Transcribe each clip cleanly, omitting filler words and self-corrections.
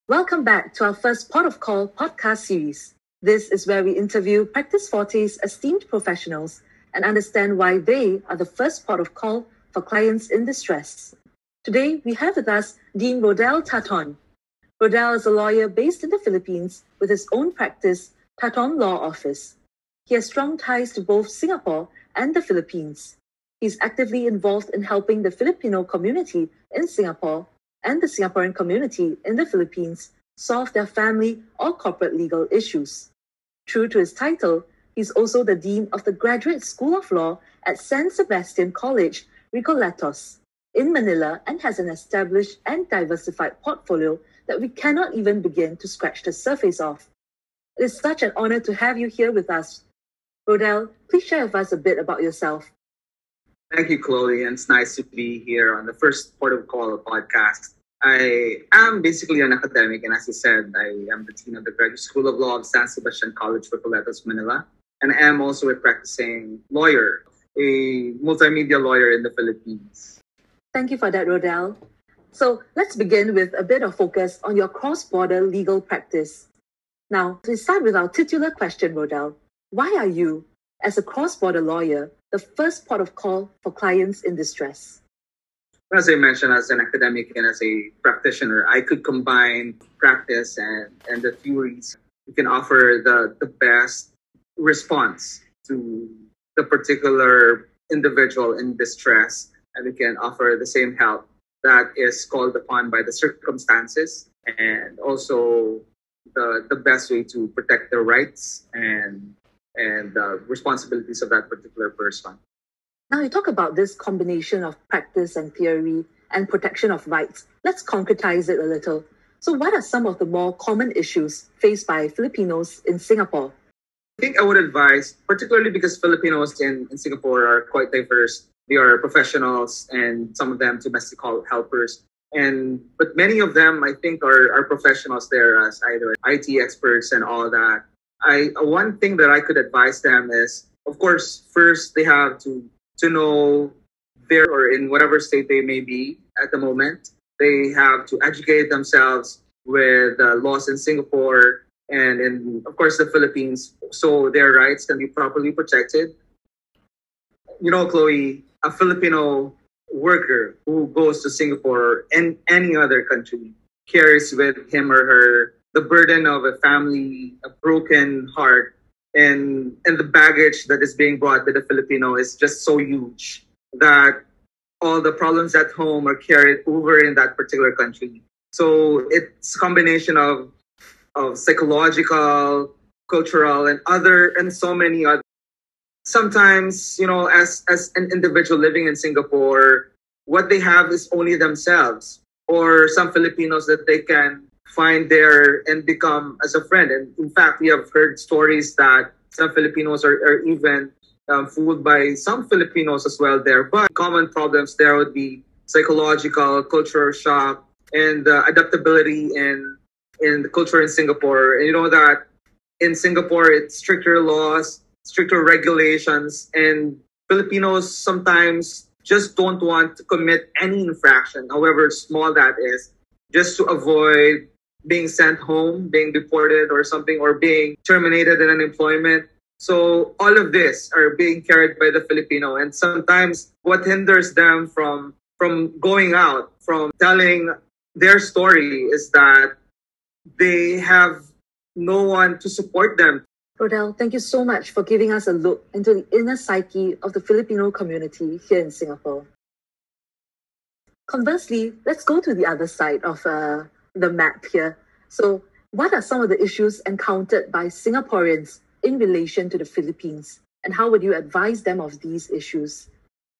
Welcome back to our first Port of Call podcast series. This is where we interview Practice Forte's esteemed professionals and understand why they are the first port of call for clients in distress. Today, we have with us Dean Rodel Taton. Rodel is a lawyer based in the Philippines with his own practice, Taton Law Office. He has strong ties to both Singapore and the Philippines. He's actively involved in helping the Filipino community in Singapore and the Singaporean community in the Philippines solve their family or corporate legal issues. True to his title, he's also the Dean of the Graduate School of Law at San Sebastian College, Recoletos, in Manila, and has an established and diversified portfolio that we cannot even begin to scratch the surface of. It is such an honor to have you here with us. Rodel, please share with us a bit about yourself. Thank you, Chloe, and it's nice to be here on the first Port of Call podcast. I am basically an academic, and as you said, I am the Dean of the Graduate School of Law of San Sebastian College, Recoletos, Manila, and I am also a practicing lawyer, a multimedia lawyer in the Philippines. Thank you for that, Rodel. So let's begin with a bit of focus on your cross-border legal practice. Now, to start with our titular question, Rodel, why are you, as a cross-border lawyer, the first port of call for clients in distress? As I mentioned, as an academic and as a practitioner, I could combine practice and the theories. We can offer the best response to the particular individual in distress, and we can offer the same help that is called upon by the circumstances, and also the best way to protect their rights and the responsibilities of that particular person. Now you talk about this combination of practice and theory and protection of rights. Let's concretize it a little. So what are some of the more common issues faced by Filipinos in Singapore? I think I would advise, particularly because Filipinos in Singapore are quite diverse. They are professionals and some of them domestic helpers. But many of them, I think, are professionals there as either IT experts and all that. One thing that I could advise them is, of course, first they have to know where or in whatever state they may be at the moment. They have to educate themselves with laws in Singapore and in, of course, the Philippines, so their rights can be properly protected. You know, Chloe, a Filipino worker who goes to Singapore and any other country carries with him or her the burden of a family, a broken heart, and the baggage that is being brought by the Filipino is just so huge that all the problems at home are carried over in that particular country. So it's a combination of psychological, cultural, and so many other. Sometimes, you know, as an individual living in Singapore, what they have is only themselves or some Filipinos that they can find there and become as a friend. And in fact, we have heard stories that some Filipinos are even fooled by some Filipinos as well there. But common problems there would be psychological, cultural shock, and adaptability in the culture in Singapore. And you know that in Singapore, it's stricter laws, stricter regulations, and Filipinos sometimes just don't want to commit any infraction, however small that is, just to avoid being sent home, being deported or something, or being terminated in unemployment. So all of this are being carried by the Filipino. And sometimes what hinders them from going out, from telling their story, is that they have no one to support them. Rodel, thank you so much for giving us a look into the inner psyche of the Filipino community here in Singapore. Conversely, let's go to the other side of the map here. So what are some of the issues encountered by Singaporeans in relation to the Philippines, and how would you advise them of these issues?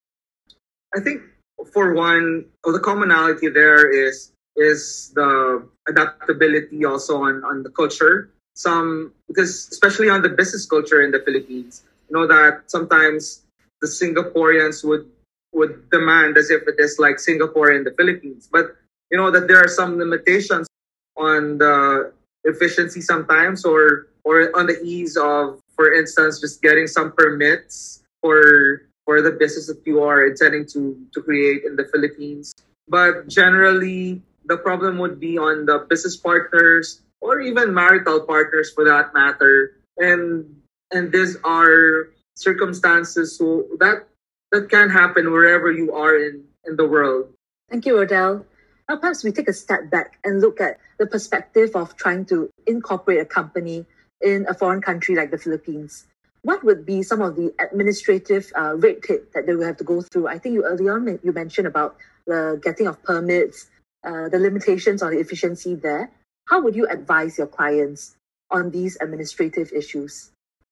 I think, for one, the commonality there is the adaptability also on the culture. Because especially on the business culture in the Philippines, you know that sometimes the Singaporeans would demand as if it is like Singapore in the Philippines. But you know that there are some limitations on the efficiency sometimes, or on the ease of, for instance, just getting some permits for the business that you are intending to create in the Philippines. But generally, the problem would be on the business partners or even marital partners for that matter. And these are circumstances that can happen wherever you are in the world. Thank you, Rodel. Now, perhaps we take a step back and look at the perspective of trying to incorporate a company in a foreign country like the Philippines. What would be some of the administrative red tape that they will have to go through? I think you mentioned about the getting of permits, the limitations on the efficiency there. How would you advise your clients on these administrative issues?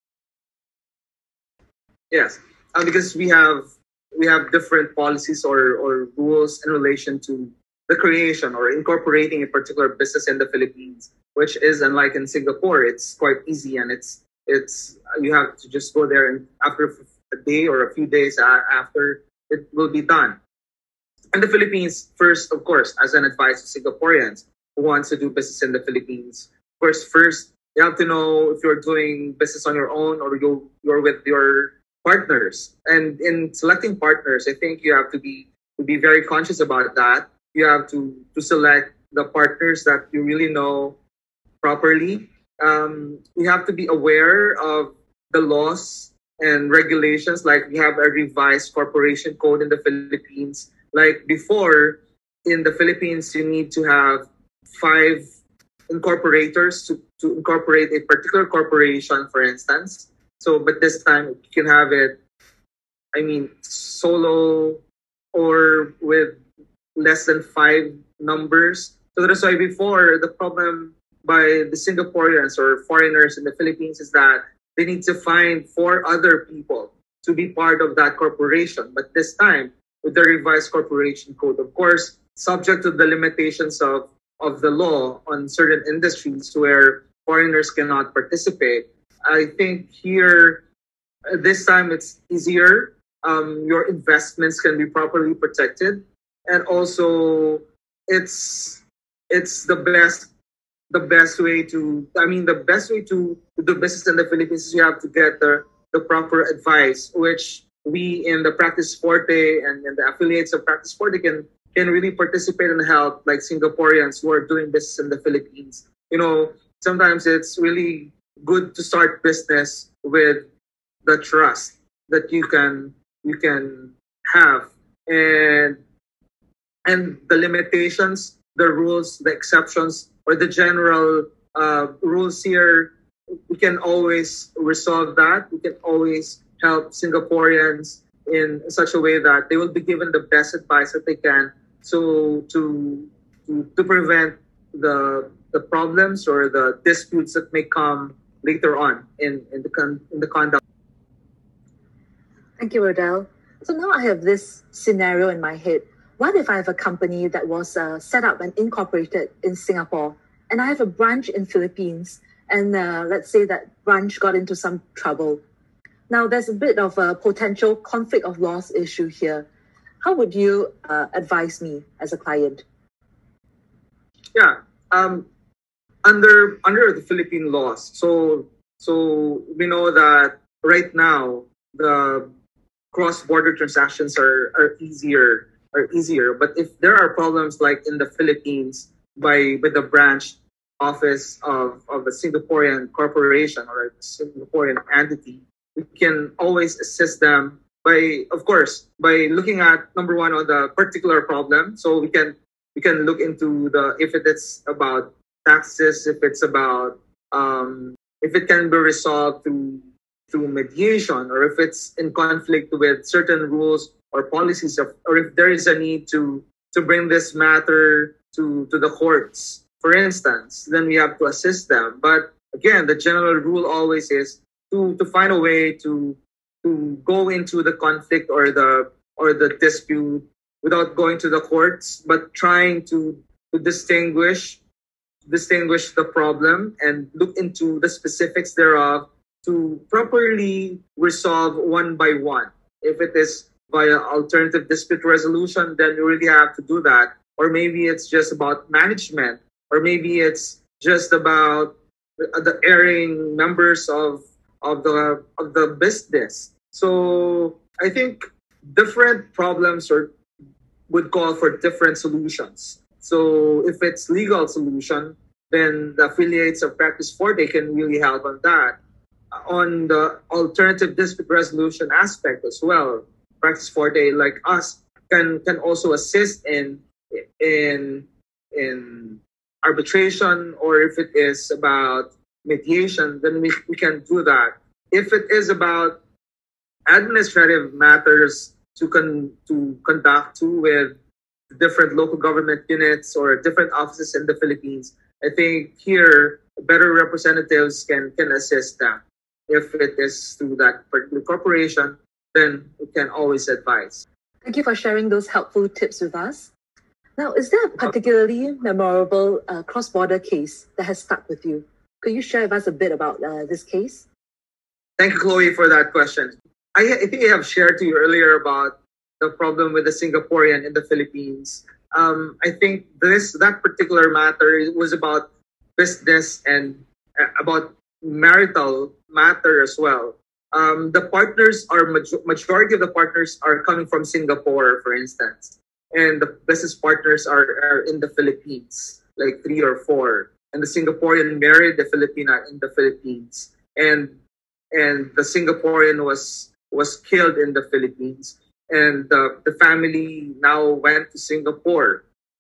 Yes, because we have different policies or rules in relation to the creation or incorporating a particular business in the Philippines, which is unlike in Singapore. It's quite easy, and it's you have to just go there, and after a day or a few days after, it will be done. In the Philippines, first, of course, as an advice to Singaporeans who wants to do business in the Philippines, first you have to know if you're doing business on your own or you're with your partners. And in selecting partners, I think you have to be very conscious about that. You have to select the partners that you really know properly. You have to be aware of the laws and regulations. Like we have a revised corporation code in the Philippines. Like before, in the Philippines, you need to have 5 incorporators to incorporate a particular corporation, for instance. So, but this time you can have it, solo or with less than 5 numbers. So that's why before, the problem by the Singaporeans or foreigners in the Philippines is that they need to find 4 other people to be part of that corporation. But this time, with the revised corporation code, of course, subject to the limitations of the law on certain industries where foreigners cannot participate, I think here, this time it's easier. Your investments can be properly protected. And also, it's the best way to do business in the Philippines is you have to get the proper advice, which we in the Practice Forte and the affiliates of Practice Forte can really participate and help, like Singaporeans who are doing business in the Philippines. Sometimes it's really good to start business with the trust that you can have, and the limitations, the rules, the exceptions, or the general rules here, we can always resolve that. We can always help Singaporeans in such a way that they will be given the best advice that they can, so to prevent the problems or the disputes that may come later on in the conduct. Thank you, Rodel. So now I have this scenario in my head. What if I have a company that was set up and incorporated in Singapore, and I have a branch in Philippines, and let's say that branch got into some trouble. Now, there's a bit of a potential conflict of laws issue here. How would you advise me as a client? Yeah, under the Philippine laws. So we know that right now the cross-border transactions are easier. But if there are problems like in the Philippines with the branch office of a Singaporean corporation or a Singaporean entity, we can always assist them by looking at, number one, on the particular problem. So we can look into if it's about taxes, if it's about if it can be resolved through mediation, or if it's in conflict with certain rules or policies, or if there is a need to bring this matter to the courts, for instance, then we have to assist them. But again, the general rule always is to find a way to go into the conflict or the dispute without going to the courts, but trying to distinguish the problem and look into the specifics thereof to properly resolve one by one. If it is via alternative dispute resolution, then you really have to do that. Or maybe it's just about management, or maybe it's just about the erring members of the business. So I think different problems would call for different solutions. So if it's legal solution, then the affiliates of Practice Forte can really help on that. On the alternative dispute resolution aspect as well, Practice Forte, like us, can also assist in arbitration, or if it is about mediation, then we can do that. If it is about administrative matters to conduct with different local government units or different offices in the Philippines, I think here better representatives can assist them. If it is through that particular corporation, then we can always advise. Thank you for sharing those helpful tips with us. Now, is there a particularly memorable cross-border case that has stuck with you? Could you share with us a bit about this case? Thank you, Chloe, for that question. I think I have shared to you earlier about the problem with the Singaporean in the Philippines. I think that particular matter was about business and about marital matter as well. The partners are majority of the partners are coming from Singapore, for instance, and the business partners are in the Philippines, like 3 or 4, and the Singaporean married the Filipina in the Philippines, and the Singaporean was killed in the Philippines, and the family now went to Singapore.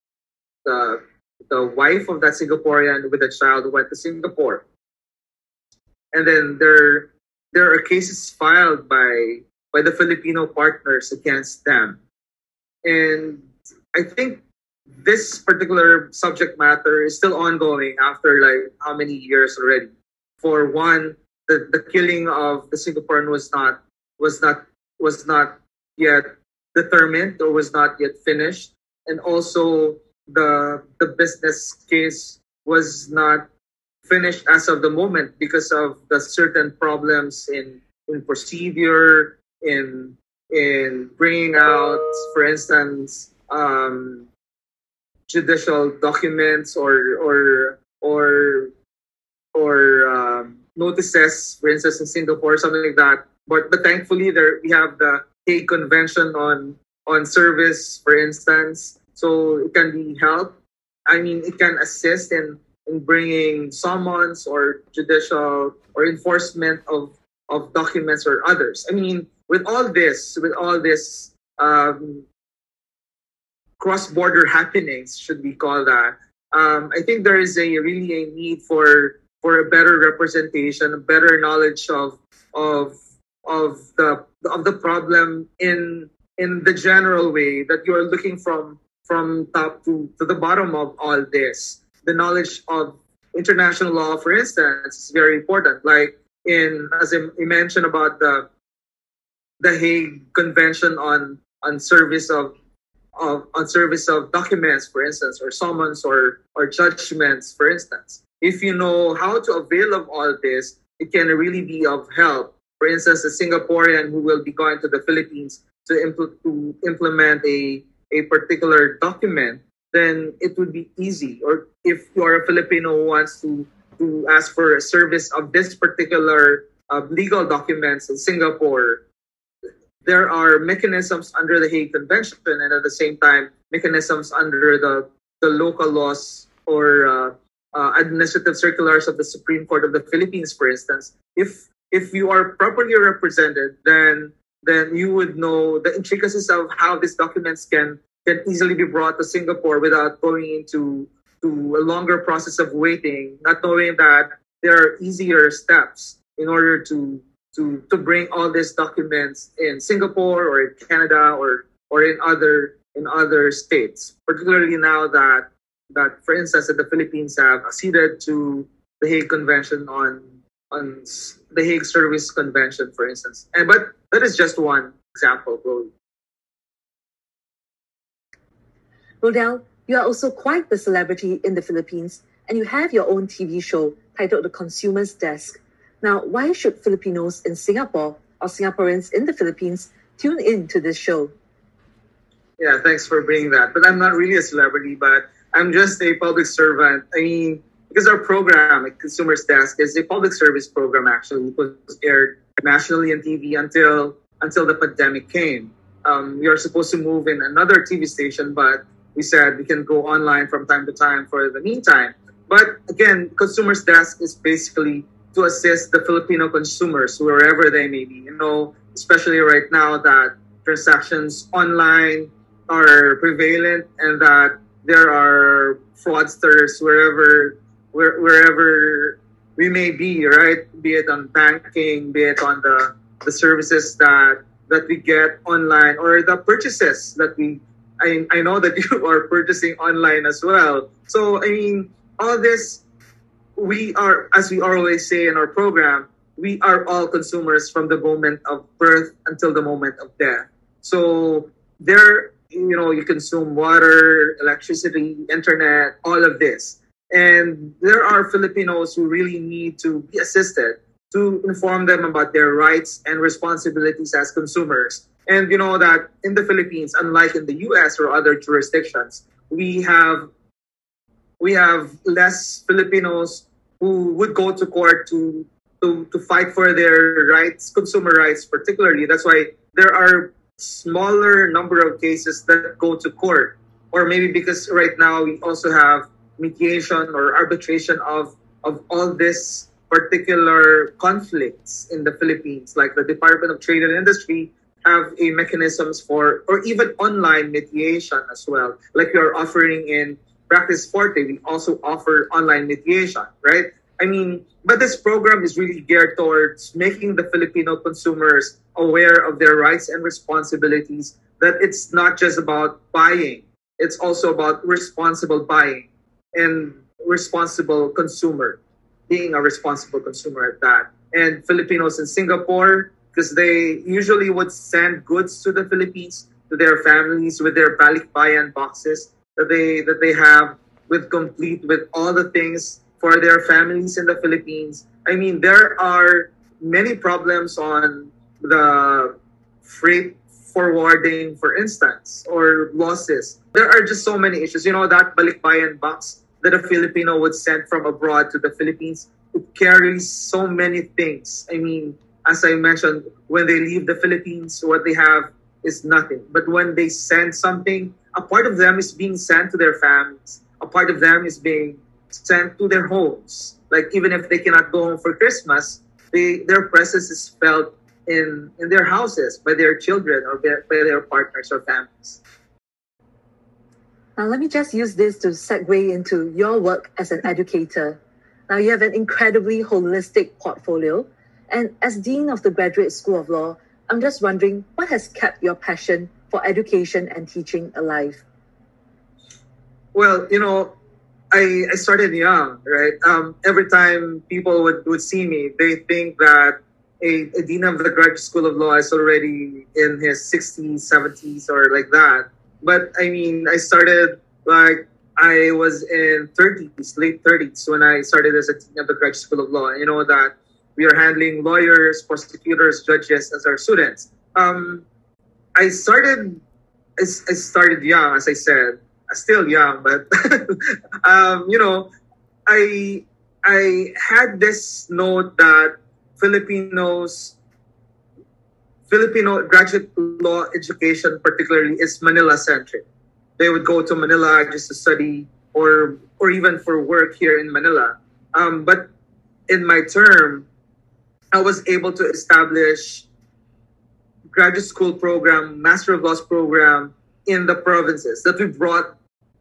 The wife of that Singaporean with the child went to Singapore. And then there are cases filed by the Filipino partners against them. And I think this particular subject matter is still ongoing after like how many years already. For one, the killing of the Singaporean was not yet determined or was not yet finished. And also the business case was not finished as of the moment because of the certain problems in procedure, in bringing out, for instance, judicial documents or notices, for instance, in Singapore, something like that. But thankfully, we have the Hague Convention on service, for instance, so it can be helped. I mean, it can assist in bringing summons or judicial or enforcement of documents or others. I mean, with all this cross-border happenings, should we call that? I think there is really a need for a better representation, a better knowledge of the problem in the general way that you are looking from top to the bottom of all this. The knowledge of international law, for instance, is very important. Like as I mentioned about the Hague Convention on service of documents, for instance, or summons or judgments, for instance. If you know how to avail of all this, it can really be of help. For instance, a Singaporean who will be going to the Philippines to implement a particular document, then it would be easy. Or if you are a Filipino who wants to ask for a service of this particular legal documents in Singapore, there are mechanisms under the Hague Convention and at the same time mechanisms under the local laws or administrative circulars of the Supreme Court of the Philippines, for instance. If you are properly represented, then you would know the intricacies of how these documents can easily be brought to Singapore without going into a longer process of waiting, not knowing that there are easier steps in order to bring all these documents in Singapore or in Canada or in other states. Particularly now that for instance that the Philippines have acceded to the Hague Convention on the Hague Service Convention, for instance. But that is just one example, Chloe. Rodel, you are also quite the celebrity in the Philippines, and you have your own TV show titled The Consumer's Desk. Now, why should Filipinos in Singapore or Singaporeans in the Philippines tune in to this show? Yeah, thanks for bringing that. But I'm not really a celebrity, but I'm just a public servant. I mean, because our program at Consumer's Desk is a public service program, actually. It was aired nationally on TV until the pandemic came. We are supposed to move in another TV station, but we said we can go online from time to time for the meantime. But again, Consumers Desk is basically to assist the Filipino consumers wherever they may be. Especially right now that transactions online are prevalent and that there are fraudsters wherever we may be, right? Be it on banking, be it on the services that we get online or the purchases that I know that you are purchasing online as well. So, all this, we are, as we always say in our program, we are all consumers from the moment of birth until the moment of death. So you consume water, electricity, internet, all of this. And there are Filipinos who really need to be assisted to inform them about their rights and responsibilities as consumers. And you know that in the Philippines, unlike in the US or other jurisdictions, we have less Filipinos who would go to court to fight for their rights, consumer rights particularly. That's why there are smaller number of cases that go to court. Or maybe because right now we also have mediation or arbitration of all this particular conflicts in the Philippines, like the Department of Trade and Industry have a mechanisms for, or even online mediation as well. Like we are offering in Practice Forte, we also offer online mediation, right? But this program is really geared towards making the Filipino consumers aware of their rights and responsibilities, that it's not just about buying, it's also about responsible buying and responsible consumer, being a responsible consumer at that. And Filipinos in Singapore, because they usually would send goods to the Philippines, to their families with their balikbayan boxes that they have complete with all the things for their families in the Philippines. There are many problems on the freight forwarding, for instance, or losses. There are just so many issues. That balikbayan box that a Filipino would send from abroad to the Philippines, it carries so many things. As I mentioned, when they leave the Philippines, what they have is nothing. But when they send something, a part of them is being sent to their families. A part of them is being sent to their homes. Like even if they cannot go home for Christmas, their presence is felt in their houses by their children or by their partners or families. Now, let me just use this to segue into your work as an educator. Now, you have an incredibly holistic portfolio. And as Dean of the Graduate School of Law, I'm just wondering, what has kept your passion for education and teaching alive? Well, I started young, right? Every time people would see me, they think that a Dean of the Graduate School of Law is already in his 60s, 70s, or like that. But I started like I was in 30s, late 30s, when I started as a Dean of the Graduate School of Law. That we are handling lawyers, prosecutors, judges as our students. I started young, as I said. I'm still young, but I had this note that Filipino graduate law education particularly is Manila-centric. They would go to Manila just to study or even for work here in Manila. But in my term, I was able to establish graduate school program, Master of Laws program in the provinces. That we brought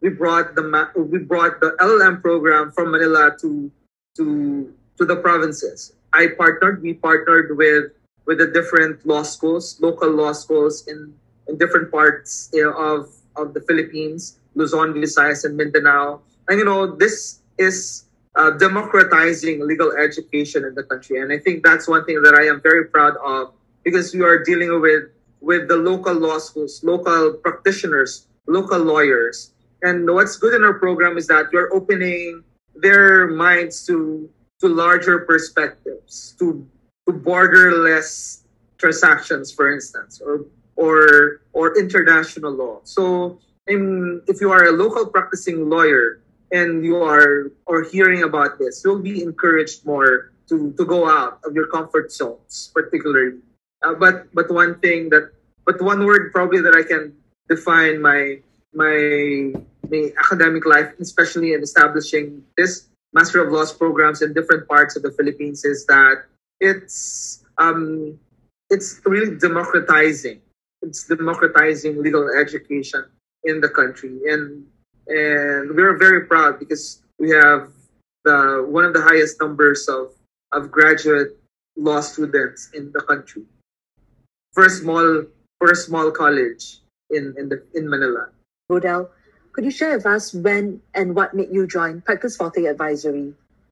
the LLM program from Manila to the provinces. We partnered with the different law schools, local law schools in different parts of the Philippines, Luzon, Visayas, and Mindanao. And this is democratizing legal education in the country. And I think that's one thing that I am very proud of, because we are dealing with the local law schools, local practitioners, local lawyers. And what's good in our program is that we're opening their minds to larger perspectives, to borderless transactions, for instance, or international law. So if you are a local practicing lawyer and you are hearing about this, you'll be encouraged more to go out of your comfort zones, particularly. But one word probably that I can define my my academic life, especially in establishing this Master of Laws programs in different parts of the Philippines, is that it's really democratizing. It's democratizing legal education in the country, and we're very proud because we have the one of the highest numbers of graduate law students in the country for a small college in Manila. Rodel, could you share with us when and what made you join Practice Forte Advisory?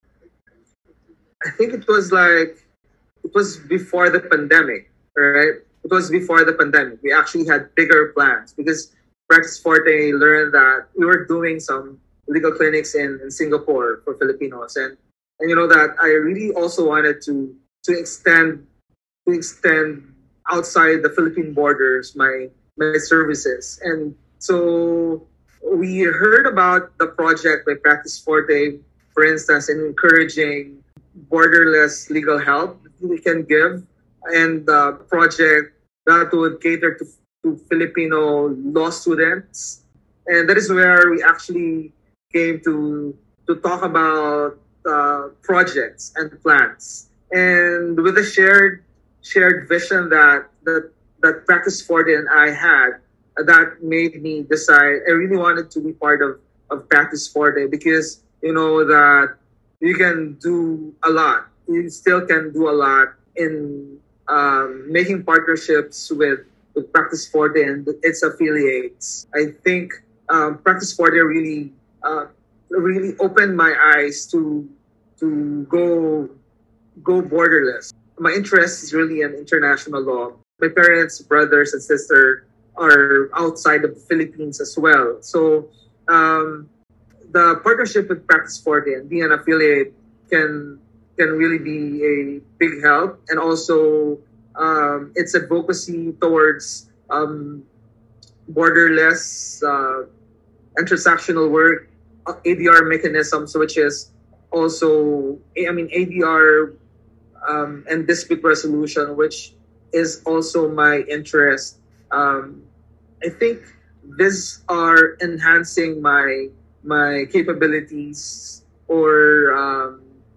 I think it was before the pandemic, right? It was before the pandemic. We actually had bigger plans because Practice Forte learned that we were doing some legal clinics in Singapore for Filipinos, and you know that I really also wanted to extend outside the Philippine borders my services. And so we heard about the project by Practice Forte, for instance, in encouraging borderless legal help that we can give, and the project that would cater to Filipino law students. And that is where we actually came to talk about projects and plans. And with a shared vision that Practice Forte and I had, that made me decide I really wanted to be part of Practice Forte, because you know that you can do a lot. You still can do a lot in making partnerships with Practice Forte and its affiliates. I think Practice Forte really opened my eyes to go borderless. My interest is really in international law. My parents, brothers, and sister are outside of the Philippines as well. So the partnership with Practice Forte and being an affiliate can really be a big help. And also its advocacy towards borderless transactional work, ADR mechanisms, which is also, ADR and dispute resolution, which is also my interest. I think these are enhancing my capabilities, or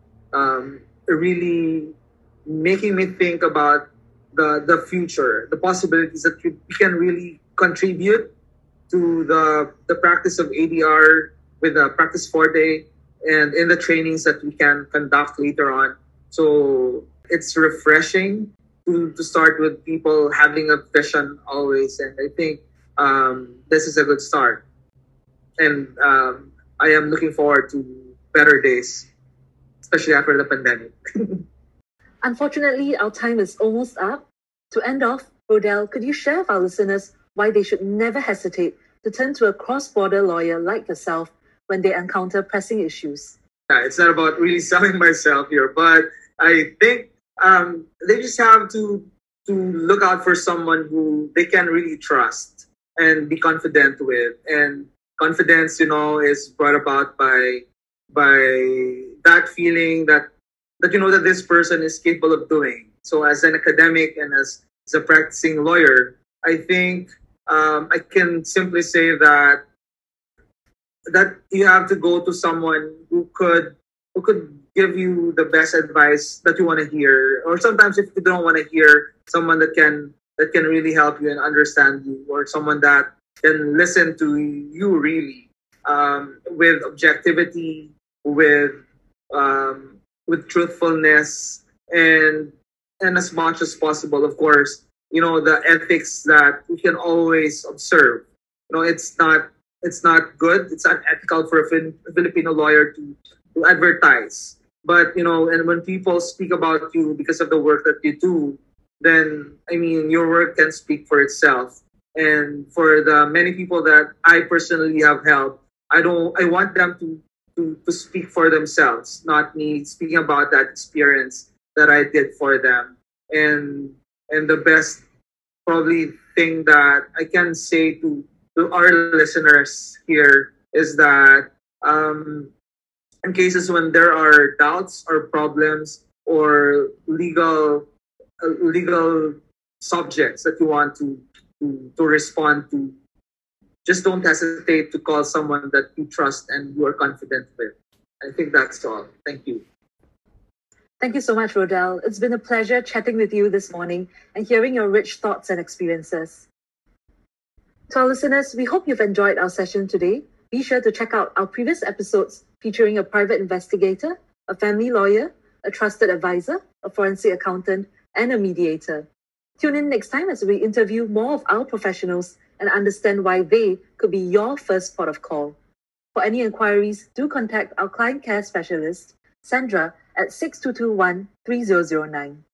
really making me think about the future, the possibilities that we can really contribute to the practice of ADR with the Practice Forte and in the trainings that we can conduct later on. So it's refreshing to start with people having a vision always. And I think this is a good start. And I am looking forward to better days, especially after the pandemic. Unfortunately, our time is almost up. To end off, Rodel, could you share with our listeners why they should never hesitate to turn to a cross-border lawyer like yourself when they encounter pressing issues? Yeah, it's not about really selling myself here, but I think they just have to look out for someone who they can really trust and be confident with. And confidence, is brought about by that feeling that you know that this person is capable of doing. So as an academic and as a practicing lawyer, I think I can simply say that you have to go to someone who could give you the best advice that you want to hear. Or sometimes if you don't want to hear, someone that can really help you and understand you, or someone that can listen to you really with objectivity, with truthfulness, and as much as possible, of course, the ethics that we can always observe. It's not good. It's unethical for a Filipino lawyer to advertise. But, and when people speak about you because of the work that you do, then, your work can speak for itself. And for the many people that I personally have helped, I want them to speak for themselves, not me speaking about that experience that I did for them. And the best probably thing that I can say to our listeners here is that in cases when there are doubts or problems or legal subjects that you want to respond to, just don't hesitate to call someone that you trust and you are confident with. I think that's all. Thank you. Thank you so much, Rodel. It's been a pleasure chatting with you this morning and hearing your rich thoughts and experiences. To our listeners, we hope you've enjoyed our session today. Be sure to check out our previous episodes featuring a private investigator, a family lawyer, a trusted advisor, a forensic accountant, and a mediator. Tune in next time as we interview more of our professionals and understand why they could be your first port of call. For any inquiries, do contact our client care specialist, Sandra, at 6221 3009.